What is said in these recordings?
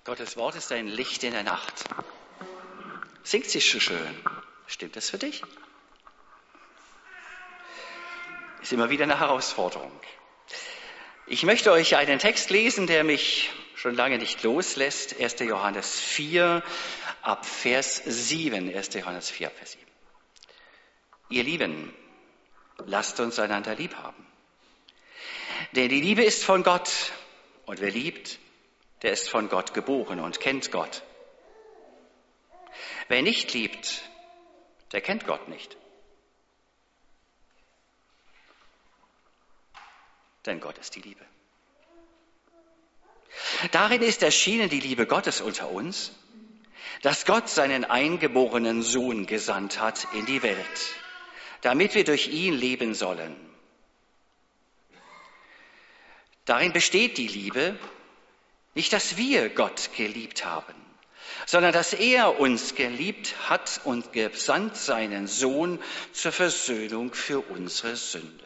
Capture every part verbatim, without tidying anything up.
Gottes Wort ist ein Licht in der Nacht. Singt sich so schön. Stimmt das für dich? Ist immer wieder eine Herausforderung. Ich möchte euch einen Text lesen, der mich schon lange nicht loslässt. erster Johannes vier ab Vers sieben. erster Johannes vier ab Vers sieben. Ihr Lieben, lasst uns einander lieb haben. Denn die Liebe ist von Gott, und wer liebt, der ist von Gott geboren und kennt Gott. Wer nicht liebt, der kennt Gott nicht. Denn Gott ist die Liebe. Darin ist erschienen die Liebe Gottes unter uns, dass Gott seinen eingeborenen Sohn gesandt hat in die Welt, damit wir durch ihn leben sollen. Darin besteht die Liebe, nicht, dass wir Gott geliebt haben, sondern dass er uns geliebt hat und gesandt seinen Sohn zur Versöhnung für unsere Sünde.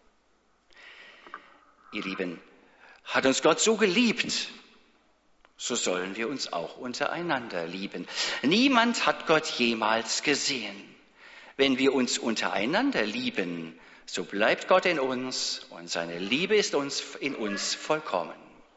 Ihr Lieben, hat uns Gott so geliebt, so sollen wir uns auch untereinander lieben. Niemand hat Gott jemals gesehen. Wenn wir uns untereinander lieben, so bleibt Gott in uns und seine Liebe ist uns in uns vollkommen.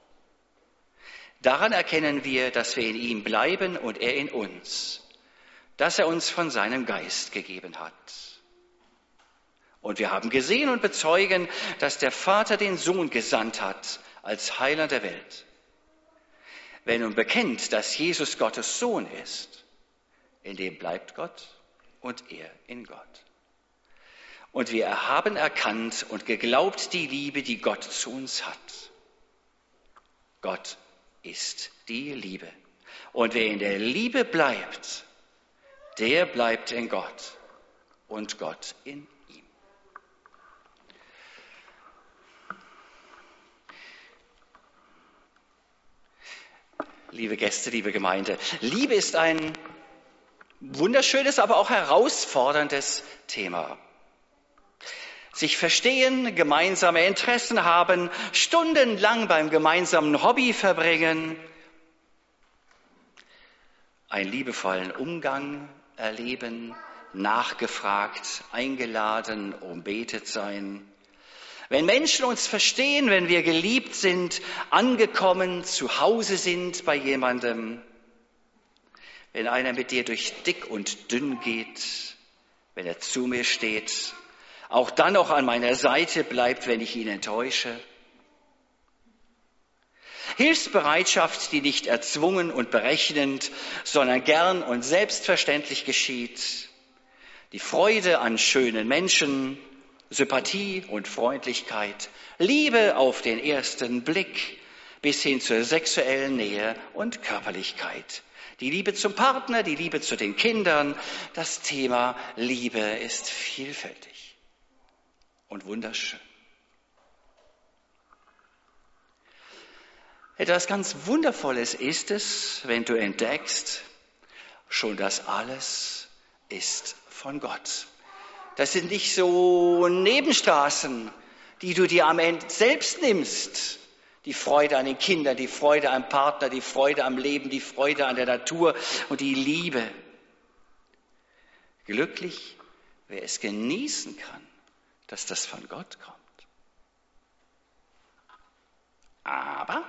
Daran erkennen wir, dass wir in ihm bleiben und er in uns, dass er uns von seinem Geist gegeben hat. Und wir haben gesehen und bezeugen, dass der Vater den Sohn gesandt hat als Heiland der Welt. Wer nun bekennt, dass Jesus Gottes Sohn ist, in dem bleibt Gott und er in Gott. Und wir haben erkannt und geglaubt die Liebe, die Gott zu uns hat. Gott ist die Liebe. Und wer in der Liebe bleibt, der bleibt in Gott und Gott in ihm. Liebe Gäste, liebe Gemeinde, Liebe ist ein wunderschönes, aber auch herausforderndes Thema. Sich verstehen, gemeinsame Interessen haben, stundenlang beim gemeinsamen Hobby verbringen, einen liebevollen Umgang erleben, nachgefragt, eingeladen, umbetet sein. Wenn Menschen uns verstehen, wenn wir geliebt sind, angekommen, zu Hause sind bei jemandem, wenn einer mit dir durch dick und dünn geht, wenn er zu mir steht, auch dann noch an meiner Seite bleibt, wenn ich ihn enttäusche. Hilfsbereitschaft, die nicht erzwungen und berechnend, sondern gern und selbstverständlich geschieht. Die Freude an schönen Menschen, Sympathie und Freundlichkeit, Liebe auf den ersten Blick bis hin zur sexuellen Nähe und Körperlichkeit. Die Liebe zum Partner, die Liebe zu den Kindern. Das Thema Liebe ist vielfältig und wunderschön. Etwas ganz Wundervolles ist es, wenn du entdeckst, schon das alles ist von Gott. Das sind nicht so Nebenstraßen, die du dir am Ende selbst nimmst. Die Freude an den Kindern, die Freude am Partner, die Freude am Leben, die Freude an der Natur und die Liebe. Glücklich, wer es genießen kann, dass das von Gott kommt. Aber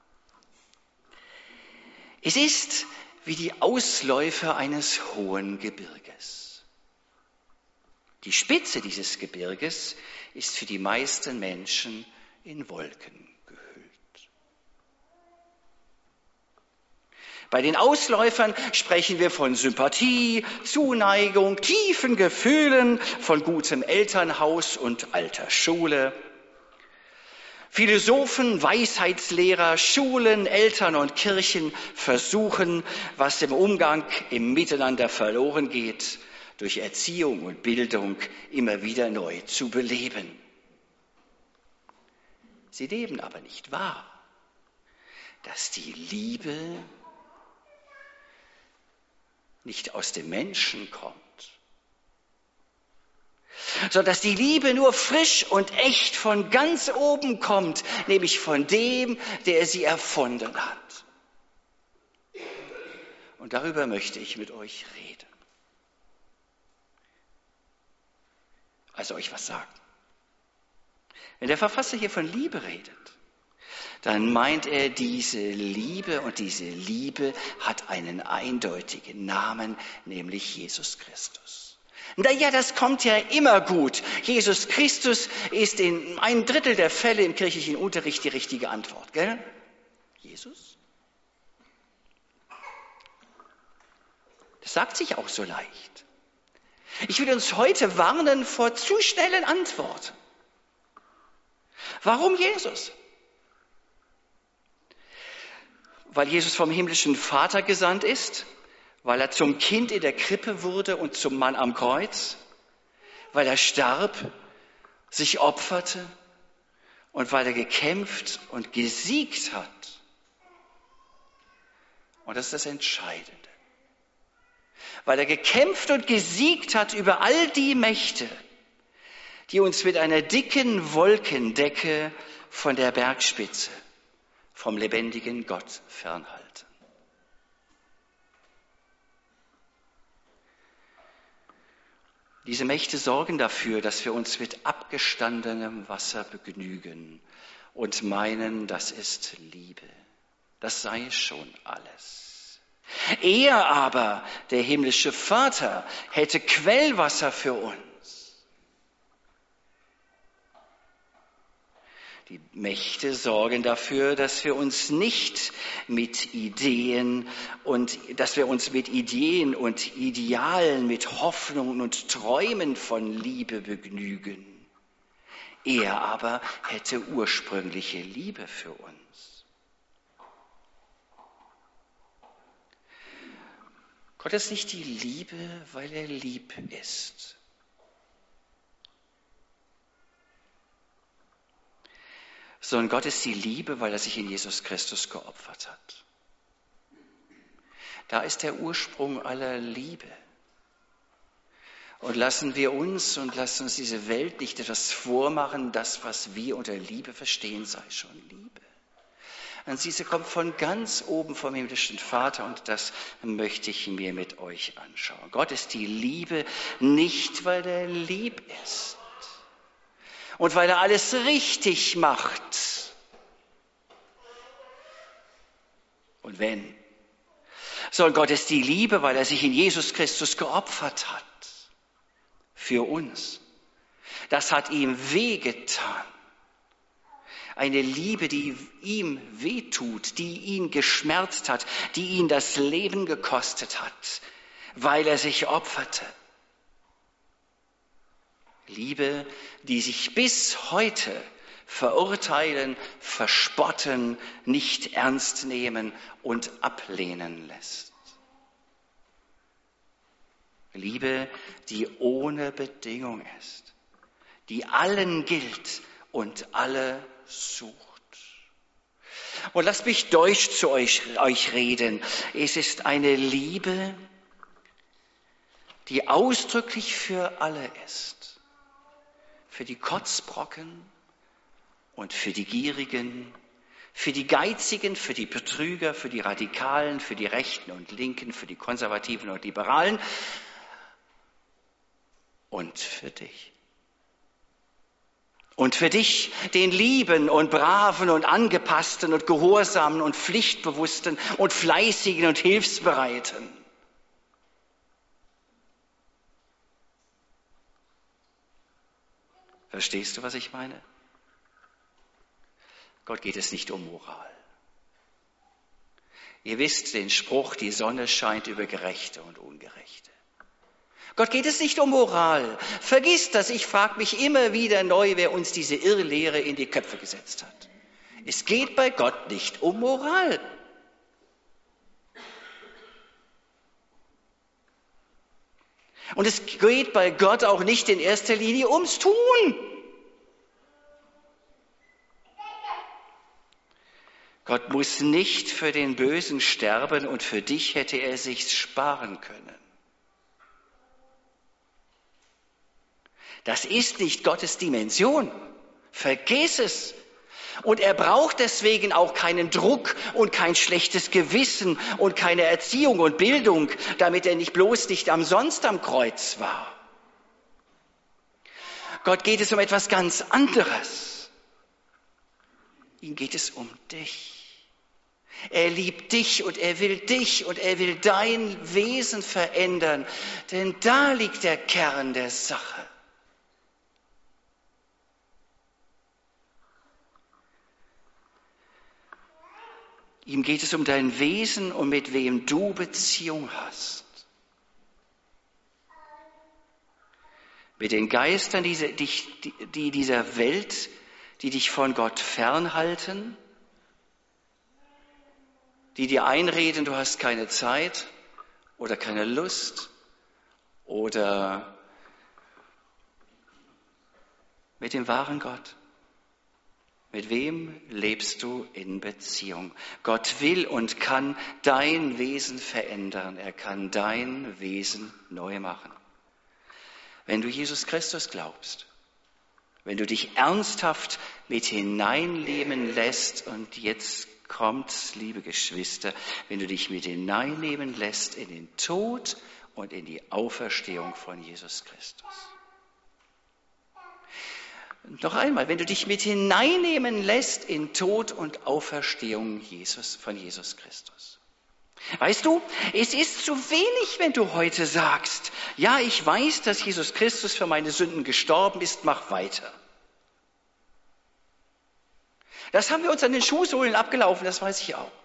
es ist wie die Ausläufer eines hohen Gebirges. Die Spitze dieses Gebirges ist für die meisten Menschen in Wolken gehüllt. Bei den Ausläufern sprechen wir von Sympathie, Zuneigung, tiefen Gefühlen, von gutem Elternhaus und alter Schule. Philosophen, Weisheitslehrer, Schulen, Eltern und Kirchen versuchen, was im Umgang, im Miteinander verloren geht, durch Erziehung und Bildung immer wieder neu zu beleben. Sie leben aber nicht wahr, dass die Liebe nicht aus dem Menschen kommt, sondern dass die Liebe nur frisch und echt von ganz oben kommt, nämlich von dem, der sie erfunden hat. Und darüber möchte ich mit euch reden. Also euch was sagen. Wenn der Verfasser hier von Liebe redet, dann meint er diese Liebe, und diese Liebe hat einen eindeutigen Namen, nämlich Jesus Christus. Naja, das kommt ja immer gut. Jesus Christus ist in einem Drittel der Fälle im kirchlichen Unterricht die richtige Antwort, gell? Jesus? Das sagt sich auch so leicht. Ich will uns heute warnen vor zu schnellen Antworten. Warum Jesus? Weil Jesus vom himmlischen Vater gesandt ist, weil er zum Kind in der Krippe wurde und zum Mann am Kreuz, weil er starb, sich opferte und weil er gekämpft und gesiegt hat. Und das ist das Entscheidende. Weil er gekämpft und gesiegt hat über all die Mächte, die uns mit einer dicken Wolkendecke von der Bergspitze, vom lebendigen Gott fernhalten. Diese Mächte sorgen dafür, dass wir uns mit abgestandenem Wasser begnügen und meinen, das ist Liebe. Das sei schon alles. Er aber, der himmlische Vater, hätte Quellwasser für uns. Die Mächte sorgen dafür, dass wir uns nicht mit Ideen und dass wir uns mit Ideen und Idealen, mit Hoffnungen und Träumen von Liebe begnügen. Er aber hätte ursprüngliche Liebe für uns. Gott ist nicht die Liebe, weil er lieb ist. Sondern Gott ist die Liebe, weil er sich in Jesus Christus geopfert hat. Da ist der Ursprung aller Liebe. Und lassen wir uns und lassen uns diese Welt nicht etwas vormachen, das, was wir unter Liebe verstehen, sei schon Liebe. Und diese kommt von ganz oben vom himmlischen Vater, und das möchte ich mir mit euch anschauen. Gott ist die Liebe nicht, weil er lieb ist. Und weil er alles richtig macht. Und wenn, sondern Gott ist die Liebe, weil er sich in Jesus Christus geopfert hat. Für uns. Das hat ihm wehgetan. Eine Liebe, die ihm wehtut, die ihn geschmerzt hat, die ihn das Leben gekostet hat, weil er sich opferte. Liebe, die sich bis heute verurteilen, verspotten, nicht ernst nehmen und ablehnen lässt. Liebe, die ohne Bedingung ist, die allen gilt und alle sucht. Und lasst mich Deutsch zu euch, euch reden. Es ist eine Liebe, die ausdrücklich für alle ist. Für die Kotzbrocken und für die Gierigen, für die Geizigen, für die Betrüger, für die Radikalen, für die Rechten und Linken, für die Konservativen und Liberalen und für dich. Und für dich, den Lieben und Braven und Angepassten und Gehorsamen und Pflichtbewussten und Fleißigen und Hilfsbereiten. Verstehst du, was ich meine? Gott geht es nicht um Moral. Ihr wisst den Spruch, die Sonne scheint über Gerechte und Ungerechte. Gott geht es nicht um Moral. Vergiss das, ich frage mich immer wieder neu, wer uns diese Irrlehre in die Köpfe gesetzt hat. Es geht bei Gott nicht um Moral. Und es geht bei Gott auch nicht in erster Linie ums Tun. Gott muss nicht für den Bösen sterben, und für dich hätte er sich's sparen können. Das ist nicht Gottes Dimension. Vergiss es. Und er braucht deswegen auch keinen Druck und kein schlechtes Gewissen und keine Erziehung und Bildung, damit er nicht bloß nicht umsonst am Kreuz war. Gott geht es um etwas ganz anderes. Ihm geht es um dich. Er liebt dich und er will dich und er will dein Wesen verändern, denn da liegt der Kern der Sache. Ihm geht es um dein Wesen und mit wem du Beziehung hast. Mit den Geistern, die, die dieser Welt, die dich von Gott fernhalten, die dir einreden, du hast keine Zeit oder keine Lust oder mit dem wahren Gott. Mit wem lebst du in Beziehung? Gott will und kann dein Wesen verändern. Er kann dein Wesen neu machen. Wenn du Jesus Christus glaubst, wenn du dich ernsthaft mit hineinnehmen lässt, und jetzt kommt's, liebe Geschwister, wenn du dich mit hineinnehmen lässt in den Tod und in die Auferstehung von Jesus Christus. Noch einmal, wenn du dich mit hineinnehmen lässt in Tod und Auferstehung Jesus, von Jesus Christus. Weißt du, es ist zu wenig, wenn du heute sagst, ja, ich weiß, dass Jesus Christus für meine Sünden gestorben ist, mach weiter. Das haben wir uns an den Schuhsohlen abgelaufen, das weiß ich auch.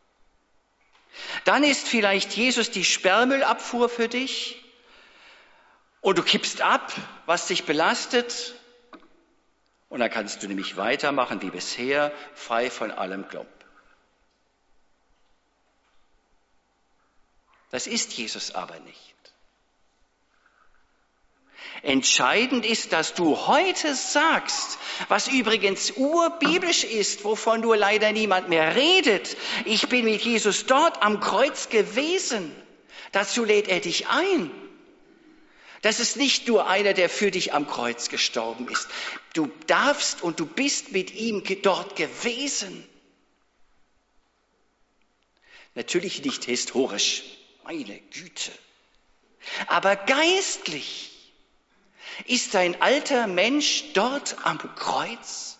Dann ist vielleicht Jesus die Sperrmüllabfuhr für dich und du kippst ab, was dich belastet. Und dann kannst du nämlich weitermachen wie bisher, frei von allem Klump. Das ist Jesus aber nicht. Entscheidend ist, dass du heute sagst, was übrigens urbiblisch ist, wovon nur leider niemand mehr redet. Ich bin mit Jesus dort am Kreuz gewesen. Dazu lädt er dich ein. Das ist nicht nur einer, der für dich am Kreuz gestorben ist. Du darfst und du bist mit ihm dort gewesen. Natürlich nicht historisch, meine Güte. Aber geistlich ist ein alter Mensch dort am Kreuz.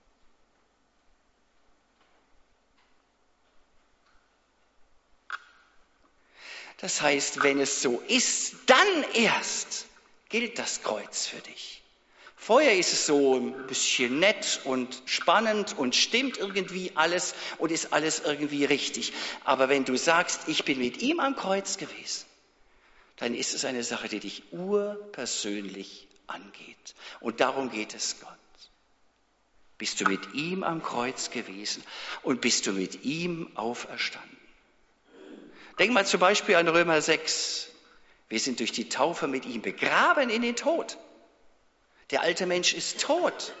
Das heißt, wenn es so ist, dann erst gilt das Kreuz für dich. Vorher ist es so ein bisschen nett und spannend und stimmt irgendwie alles und ist alles irgendwie richtig. Aber wenn du sagst, ich bin mit ihm am Kreuz gewesen, dann ist es eine Sache, die dich urpersönlich angeht. Und darum geht es Gott. Bist du mit ihm am Kreuz gewesen und bist du mit ihm auferstanden? Denk mal zum Beispiel an Römer sechs. Wir sind durch die Taufe mit ihm begraben in den Tod. Der alte Mensch ist tot.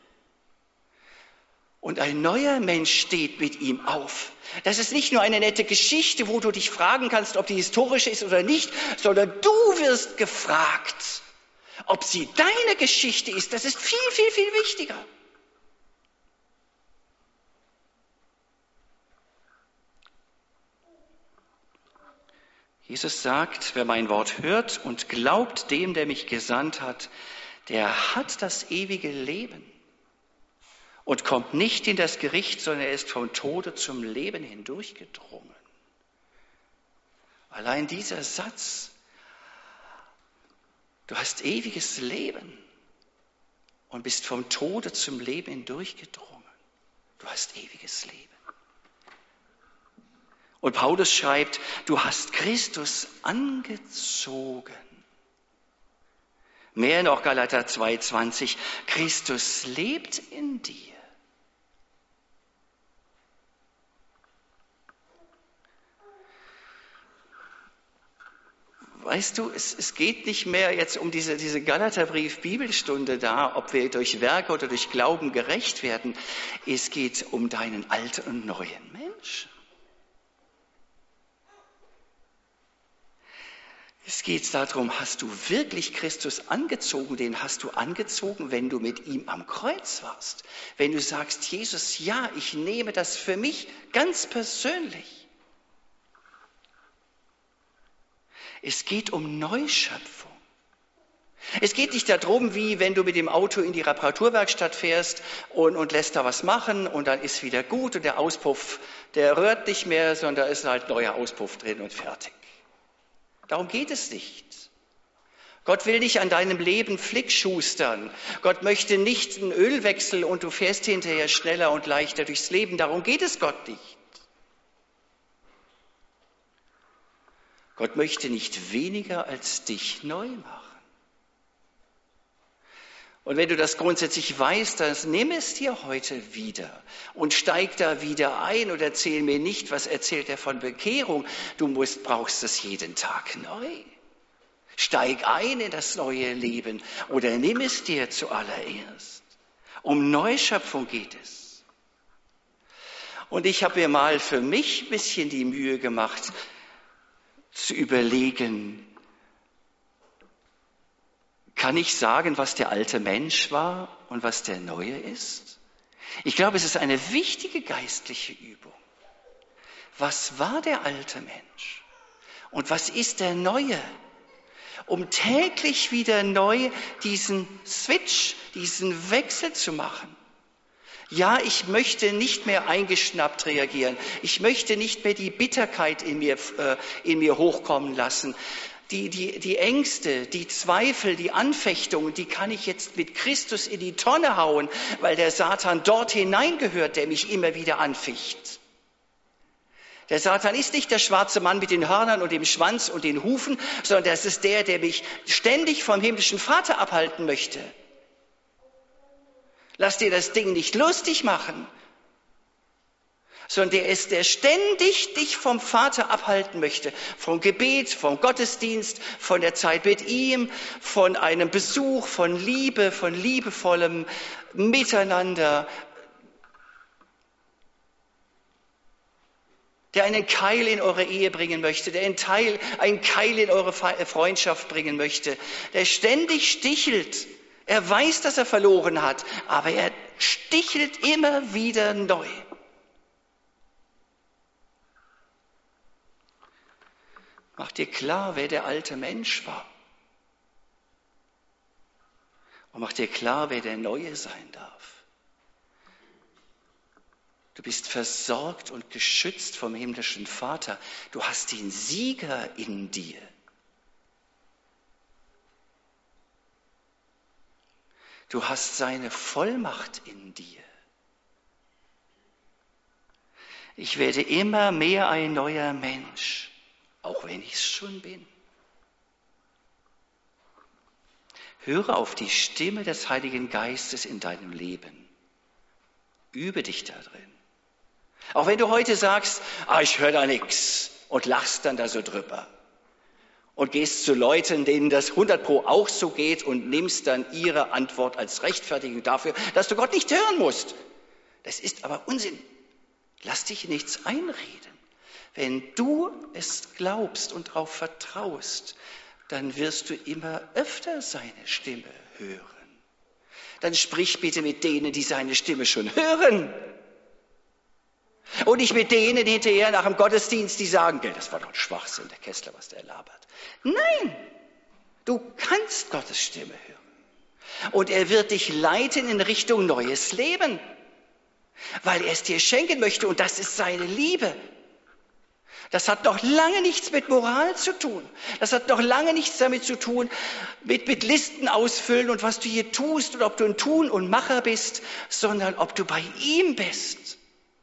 Und ein neuer Mensch steht mit ihm auf. Das ist nicht nur eine nette Geschichte, wo du dich fragen kannst, ob die historisch ist oder nicht, sondern du wirst gefragt, ob sie deine Geschichte ist. Das ist viel, viel, viel wichtiger. Jesus sagt, wer mein Wort hört und glaubt dem, der mich gesandt hat, der hat das ewige Leben und kommt nicht in das Gericht, sondern er ist vom Tode zum Leben hindurchgedrungen. Allein dieser Satz, du hast ewiges Leben und bist vom Tode zum Leben hindurchgedrungen. Du hast ewiges Leben. Und Paulus schreibt, du hast Christus angezogen. Mehr noch, Galater zwei zwanzig, Christus lebt in dir. Weißt du, es, es geht nicht mehr jetzt um diese, diese Galaterbrief-Bibelstunde da, ob wir durch Werke oder durch Glauben gerecht werden. Es geht um deinen alten und neuen Menschen. Es geht darum, hast du wirklich Christus angezogen? Den hast du angezogen, wenn du mit ihm am Kreuz warst. Wenn du sagst, Jesus, ja, ich nehme das für mich ganz persönlich. Es geht um Neuschöpfung. Es geht nicht darum, wie wenn du mit dem Auto in die Reparaturwerkstatt fährst und, und lässt da was machen und dann ist wieder gut und der Auspuff, der rührt nicht mehr, sondern da ist halt neuer Auspuff drin und fertig. Darum geht es nicht. Gott will nicht an deinem Leben flickschustern. Gott möchte nicht einen Ölwechsel und du fährst hinterher schneller und leichter durchs Leben. Darum geht es Gott nicht. Gott möchte nicht weniger als dich neu machen. Und wenn du das grundsätzlich weißt, dann nimm es dir heute wieder und steig da wieder ein und erzähl mir nicht, was erzählt er von Bekehrung. Du musst, brauchst es jeden Tag neu. Steig ein in das neue Leben oder nimm es dir zuallererst. Um Neuschöpfung geht es. Und ich habe mir mal für mich ein bisschen die Mühe gemacht, zu überlegen, kann ich sagen, was der alte Mensch war und was der neue ist? Ich glaube, es ist eine wichtige geistliche Übung. Was war der alte Mensch und was ist der neue? Um täglich wieder neu diesen Switch, diesen Wechsel zu machen. Ja, ich möchte nicht mehr eingeschnappt reagieren. Ich möchte nicht mehr die Bitterkeit in mir, äh, in mir hochkommen lassen. Die, die, die Ängste, die Zweifel, die Anfechtungen, die kann ich jetzt mit Christus in die Tonne hauen, weil der Satan dort hineingehört, der mich immer wieder anficht. Der Satan ist nicht der schwarze Mann mit den Hörnern und dem Schwanz und den Hufen, sondern das ist der, der mich ständig vom himmlischen Vater abhalten möchte. Lass dir das Ding nicht lustig machen, sondern der ist, der ständig dich vom Vater abhalten möchte, vom Gebet, vom Gottesdienst, von der Zeit mit ihm, von einem Besuch, von Liebe, von liebevollem Miteinander, der einen Keil in eure Ehe bringen möchte, der einen, Teil, einen Keil in eure Freundschaft bringen möchte, der ständig stichelt. Er weiß, dass er verloren hat, aber er stichelt immer wieder neu. Mach dir klar, wer der alte Mensch war. Und mach dir klar, wer der Neue sein darf. Du bist versorgt und geschützt vom himmlischen Vater. Du hast den Sieger in dir. Du hast seine Vollmacht in dir. Ich werde immer mehr ein neuer Mensch, auch wenn ich es schon bin. Höre auf die Stimme des Heiligen Geistes in deinem Leben. Übe dich da drin. Auch wenn du heute sagst, ah, ich höre da nichts und lachst dann da so drüber. Und gehst zu Leuten, denen das hundert Pro auch so geht und nimmst dann ihre Antwort als Rechtfertigung dafür, dass du Gott nicht hören musst. Das ist aber Unsinn. Lass dich nichts einreden. Wenn du es glaubst und darauf vertraust, dann wirst du immer öfter seine Stimme hören. Dann sprich bitte mit denen, die seine Stimme schon hören. Und nicht mit denen hinterher nach dem Gottesdienst, die sagen, das war doch ein Schwachsinn, der Kessler, was der labert. Nein, du kannst Gottes Stimme hören. Und er wird dich leiten in Richtung neues Leben, weil er es dir schenken möchte und das ist seine Liebe. Das hat noch lange nichts mit Moral zu tun. Das hat noch lange nichts damit zu tun, mit, mit Listen ausfüllen und was du hier tust und ob du ein Tun und Macher bist, sondern ob du bei ihm bist.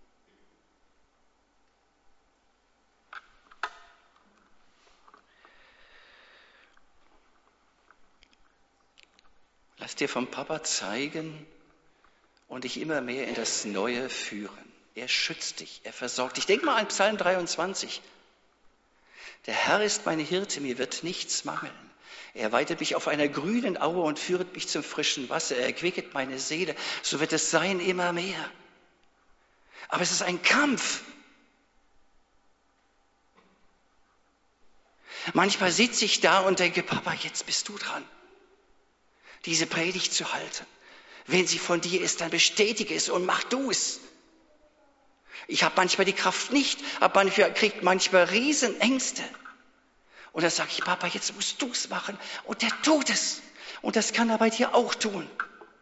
Lass dir vom Papa zeigen und dich immer mehr in das Neue führen. Er schützt dich, er versorgt dich. Denk mal an Psalm dreiundzwanzig. Der Herr ist meine Hirte, mir wird nichts mangeln. Er weidet mich auf einer grünen Aue und führet mich zum frischen Wasser. Er erquicket meine Seele, so wird es sein immer mehr. Aber es ist ein Kampf. Manchmal sitze ich da und denke, Papa, jetzt bist du dran, diese Predigt zu halten. Wenn sie von dir ist, dann bestätige es und mach du es. Ich habe manchmal die Kraft nicht, aber manchmal kriegt manchmal Riesenängste. Und dann sage ich, Papa, jetzt musst du es machen. Und der tut es. Und das kann er bei dir auch tun.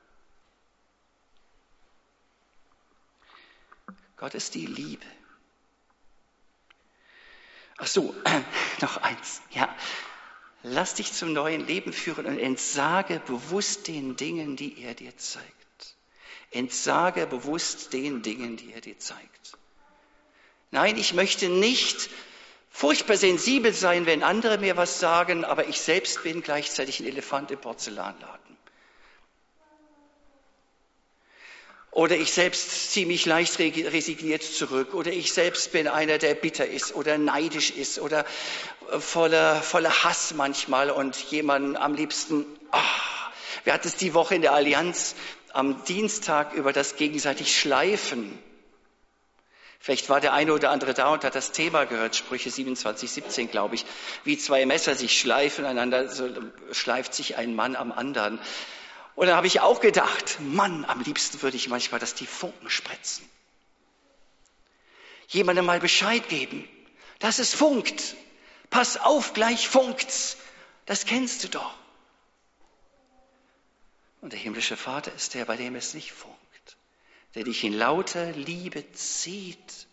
Gott ist die Liebe. Ach so, äh, noch eins. Ja, lass dich zum neuen Leben führen und entsage bewusst den Dingen, die er dir zeigt. Entsage bewusst den Dingen, die er dir zeigt. Nein, ich möchte nicht furchtbar sensibel sein, wenn andere mir was sagen, aber ich selbst bin gleichzeitig ein Elefant im Porzellanladen. Oder ich selbst ziehe mich leicht resigniert zurück. Oder ich selbst bin einer, der bitter ist oder neidisch ist oder voller, voller Hass manchmal und jemanden am liebsten... Oh, wir hatten es die Woche in der Allianz am Dienstag über das gegenseitig Schleifen. Vielleicht war der eine oder andere da und hat das Thema gehört, Sprüche siebenundzwanzig, siebzehn, glaube ich. Wie zwei Messer sich schleifen, einander so schleift sich ein Mann am anderen. Und dann habe ich auch gedacht, Mann, am liebsten würde ich manchmal, dass die Funken spritzen. Jemandem mal Bescheid geben, dass es funkt. Pass auf, gleich funkt's. Das kennst du doch. Und der himmlische Vater ist der, bei dem es nicht funkt, der dich in lauter Liebe zieht.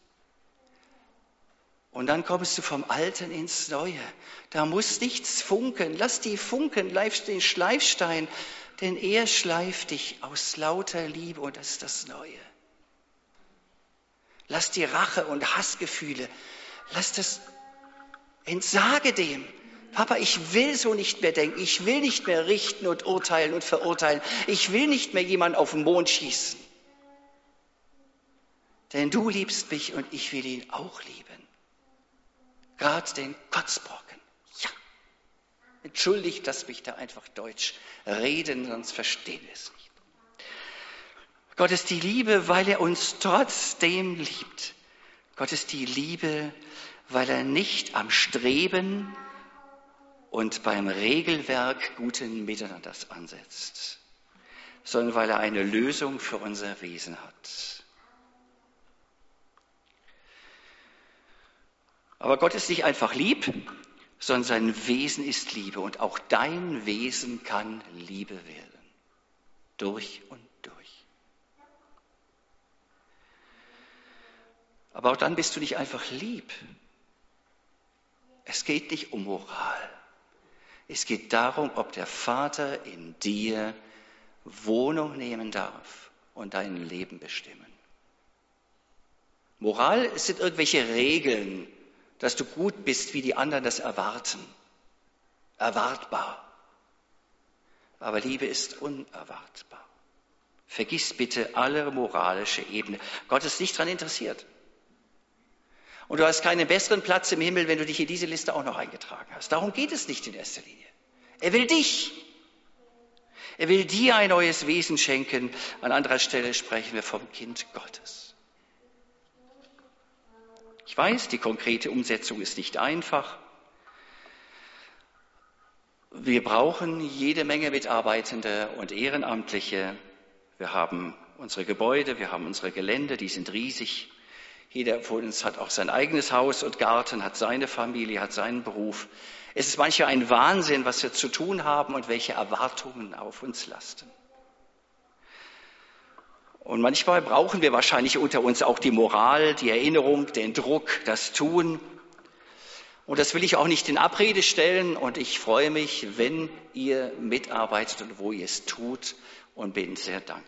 Und dann kommst du vom Alten ins Neue. Da muss nichts funken. Lass die Funken, den Schleifstein, denn er schleift dich aus lauter Liebe und das ist das Neue. Lass die Rache und Hassgefühle, lass das, entsage dem. Papa, ich will so nicht mehr denken. Ich will nicht mehr richten und urteilen und verurteilen. Ich will nicht mehr jemanden auf den Mond schießen. Denn du liebst mich und ich will ihn auch lieben. Gerade den Kotzbrocken. Ja. Entschuldigt, dass mich da einfach Deutsch reden, sonst verstehen wir es nicht. Gott ist die Liebe, weil er uns trotzdem liebt. Gott ist die Liebe, weil er nicht am Streben und beim Regelwerk guten Miteinanders ansetzt, sondern weil er eine Lösung für unser Wesen hat. Aber Gott ist nicht einfach lieb, sondern sein Wesen ist Liebe und auch dein Wesen kann Liebe werden. Durch und durch. Aber auch dann bist du nicht einfach lieb. Es geht nicht um Moral. Es geht darum, ob der Vater in dir Wohnung nehmen darf und dein Leben bestimmen. Moral sind irgendwelche Regeln, dass du gut bist, wie die anderen das erwarten. Erwartbar. Aber Liebe ist unerwartbar. Vergiss bitte alle moralische Ebene. Gott ist nicht daran interessiert. Und du hast keinen besseren Platz im Himmel, wenn du dich in diese Liste auch noch eingetragen hast. Darum geht es nicht in erster Linie. Er will dich. Er will dir ein neues Wesen schenken. An anderer Stelle sprechen wir vom Kind Gottes. Ich weiß, die konkrete Umsetzung ist nicht einfach. Wir brauchen jede Menge Mitarbeitende und Ehrenamtliche. Wir haben unsere Gebäude, wir haben unsere Gelände, die sind riesig. Jeder von uns hat auch sein eigenes Haus und Garten, hat seine Familie, hat seinen Beruf. Es ist manchmal ein Wahnsinn, was wir zu tun haben und welche Erwartungen auf uns lasten. Und manchmal brauchen wir wahrscheinlich unter uns auch die Moral, die Erinnerung, den Druck, das Tun. Und das will ich auch nicht in Abrede stellen. Und ich freue mich, wenn ihr mitarbeitet und wo ihr es tut und bin sehr dankbar.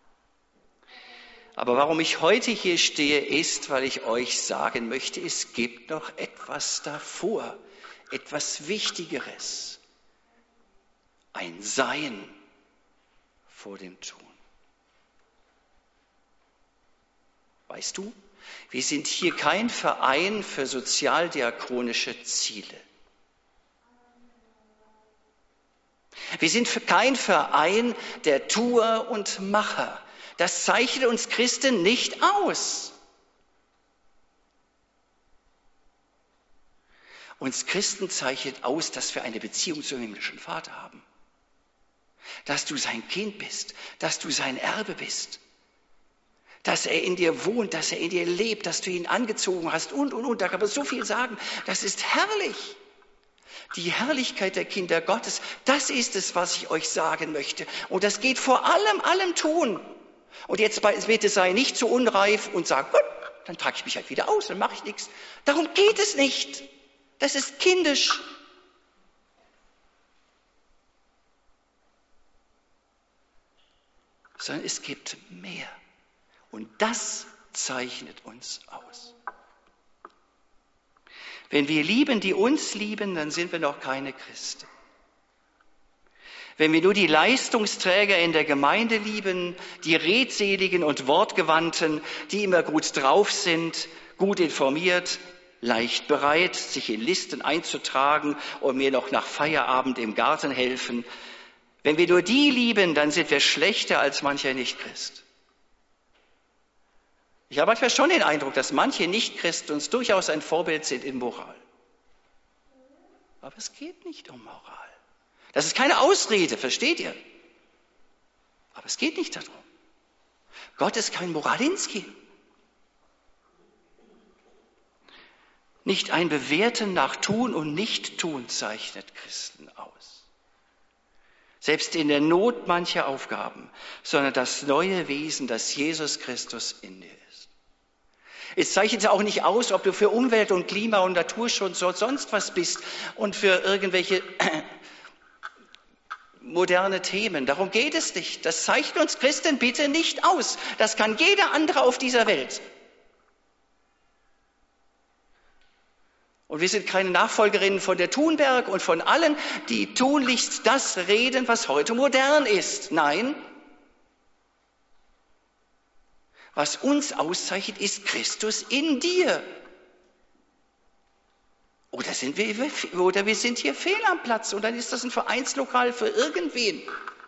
Aber warum ich heute hier stehe, ist, weil ich euch sagen möchte, es gibt noch etwas davor, etwas Wichtigeres. Ein Sein vor dem Tun. Weißt du, wir sind hier kein Verein für sozialdiakonische Ziele. Wir sind kein Verein der Tuer und Macher. Das zeichnet uns Christen nicht aus. Uns Christen zeichnet aus, dass wir eine Beziehung zum himmlischen Vater haben. Dass du sein Kind bist, dass du sein Erbe bist. Dass er in dir wohnt, dass er in dir lebt, dass du ihn angezogen hast und, und, und. Da kann man so viel sagen. Das ist herrlich. Die Herrlichkeit der Kinder Gottes, das ist es, was ich euch sagen möchte. Und das geht vor allem, allem tun. Und jetzt bitte sei nicht so unreif und sag, gut, dann trage ich mich halt wieder aus, dann mache ich nichts. Darum geht es nicht. Das ist kindisch. Sondern es gibt mehr. Und das zeichnet uns aus. Wenn wir lieben, die uns lieben, dann sind wir noch keine Christen. Wenn wir nur die Leistungsträger in der Gemeinde lieben, die Redseligen und Wortgewandten, die immer gut drauf sind, gut informiert, leicht bereit, sich in Listen einzutragen und mir noch nach Feierabend im Garten helfen, wenn wir nur die lieben, dann sind wir schlechter als mancher Nichtchrist. Ich habe manchmal schon den Eindruck, dass manche Nichtchristen uns durchaus ein Vorbild sind in Moral. Aber es geht nicht um Moral. Das ist keine Ausrede, versteht ihr? Aber es geht nicht darum. Gott ist kein Moralinski. Nicht ein Bewerten nach Tun und Nicht-Tun zeichnet Christen aus. Selbst in der Not mancher Aufgaben, sondern das neue Wesen, das Jesus Christus in dir ist. Es zeichnet auch nicht aus, ob du für Umwelt und Klima und Naturschutz und sonst was bist und für irgendwelche moderne Themen. Darum geht es nicht. Das zeichnet uns Christen bitte nicht aus. Das kann jeder andere auf dieser Welt. Und wir sind keine Nachfolgerinnen von der Thunberg und von allen, die tunlichst das reden, was heute modern ist. Nein. Was uns auszeichnet, ist Christus in dir. Oder sind wir, oder wir sind hier fehl am Platz und dann ist das ein Vereinslokal für irgendwen.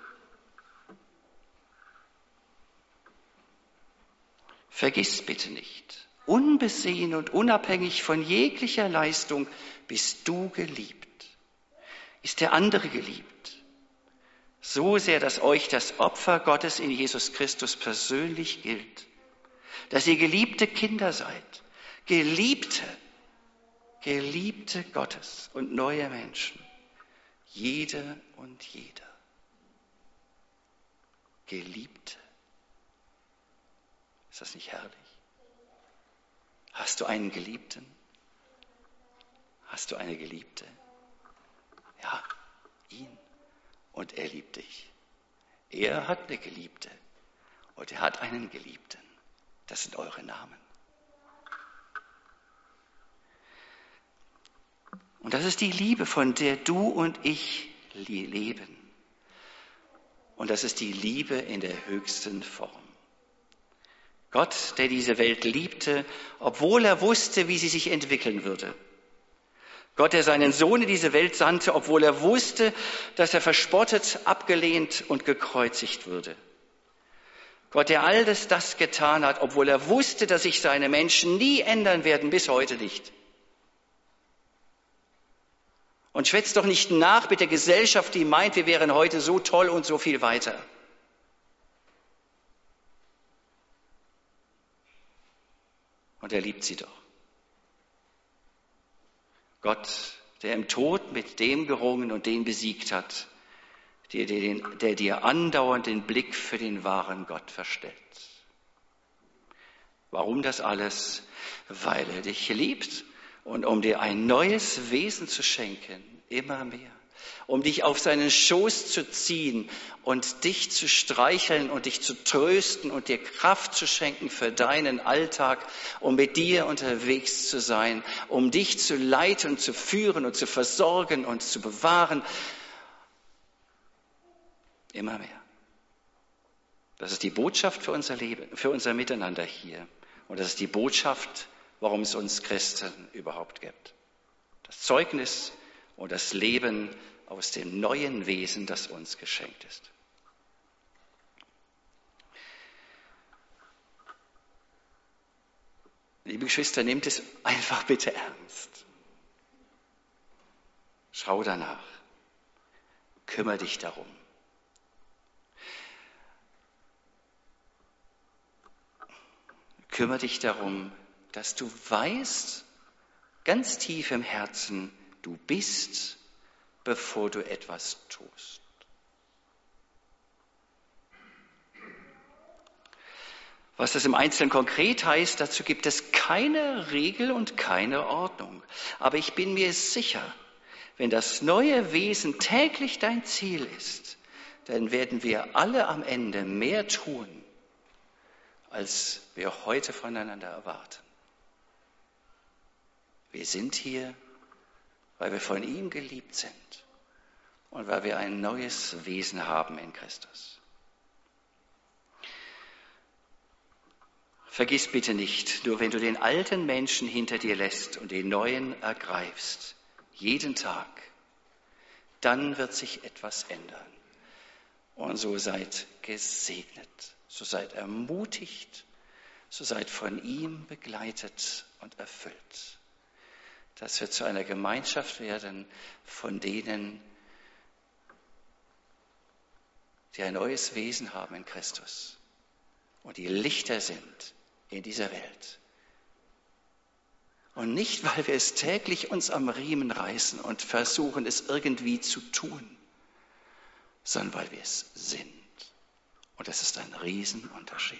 Vergiss bitte nicht, unbesehen und unabhängig von jeglicher Leistung bist du geliebt. Ist der andere geliebt? So sehr, dass euch das Opfer Gottes in Jesus Christus persönlich gilt. Dass ihr geliebte Kinder seid, Geliebte, Geliebte Gottes und neue Menschen, jede und jeder. Geliebte. Ist das nicht herrlich? Hast du einen Geliebten? Hast du eine Geliebte? Ja, ihn. Und er liebt dich. Er hat eine Geliebte und er hat einen Geliebten. Das sind eure Namen. Und das ist die Liebe, von der du und ich leben. Und das ist die Liebe in der höchsten Form. Gott, der diese Welt liebte, obwohl er wusste, wie sie sich entwickeln würde. Gott, der seinen Sohn in diese Welt sandte, obwohl er wusste, dass er verspottet, abgelehnt und gekreuzigt würde. Gott, der alles das getan hat, obwohl er wusste, dass sich seine Menschen nie ändern werden, bis heute nicht. Und schwätzt doch nicht nach mit der Gesellschaft, die meint, wir wären heute so toll und so viel weiter. Und er liebt sie doch. Gott, der im Tod mit dem gerungen und den besiegt hat, der, der, der dir andauernd den Blick für den wahren Gott verstellt. Warum das alles? Weil er dich liebt und um dir ein neues Wesen zu schenken, immer mehr. Um dich auf seinen Schoß zu ziehen und dich zu streicheln und dich zu trösten und dir Kraft zu schenken für deinen Alltag, um mit dir unterwegs zu sein, um dich zu leiten und zu führen und zu versorgen und zu bewahren. Immer mehr. Das ist die Botschaft für unser Leben, für unser Miteinander hier. Und das ist die Botschaft, warum es uns Christen überhaupt gibt. Das Zeugnis und das Leben aus dem neuen Wesen, das uns geschenkt ist. Liebe Geschwister, nehmt es einfach bitte ernst. Schau danach. Kümmere dich darum. Kümmere dich darum, dass du weißt, ganz tief im Herzen, du bist, bevor du etwas tust. Was das im Einzelnen konkret heißt, dazu gibt es keine Regel und keine Ordnung. Aber ich bin mir sicher, wenn das neue Wesen täglich dein Ziel ist, dann werden wir alle am Ende mehr tun, als wir heute voneinander erwarten. Wir sind hier, weil wir von ihm geliebt sind und weil wir ein neues Wesen haben in Christus. Vergiss bitte nicht, nur wenn du den alten Menschen hinter dir lässt und den neuen ergreifst, jeden Tag, dann wird sich etwas ändern. Und so seid gesegnet, so seid ermutigt, so seid von ihm begleitet und erfüllt. Dass wir zu einer Gemeinschaft werden von denen, die ein neues Wesen haben in Christus und die Lichter sind in dieser Welt. Und nicht, weil wir es täglich uns am Riemen reißen und versuchen, es irgendwie zu tun, sondern weil wir es sind. Und das ist ein Riesenunterschied.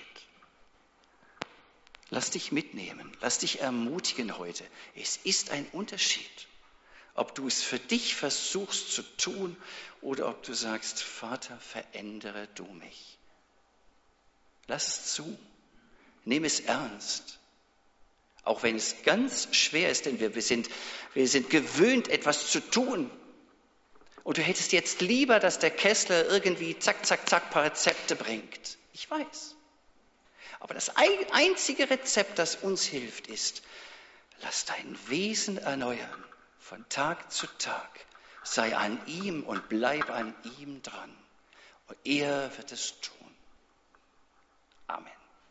Lass dich mitnehmen, lass dich ermutigen heute. Es ist ein Unterschied, ob du es für dich versuchst zu tun oder ob du sagst, Vater, verändere du mich. Lass es zu, nimm es ernst. Auch wenn es ganz schwer ist, denn wir, wir, sind, wir sind gewöhnt, etwas zu tun. Und du hättest jetzt lieber, dass der Kessler irgendwie zack, zack, zack, paar Rezepte bringt. Ich weiß. Aber das einzige Rezept, das uns hilft, ist, lass dein Wesen erneuern, von Tag zu Tag. Sei an ihm und bleib an ihm dran. Und er wird es tun.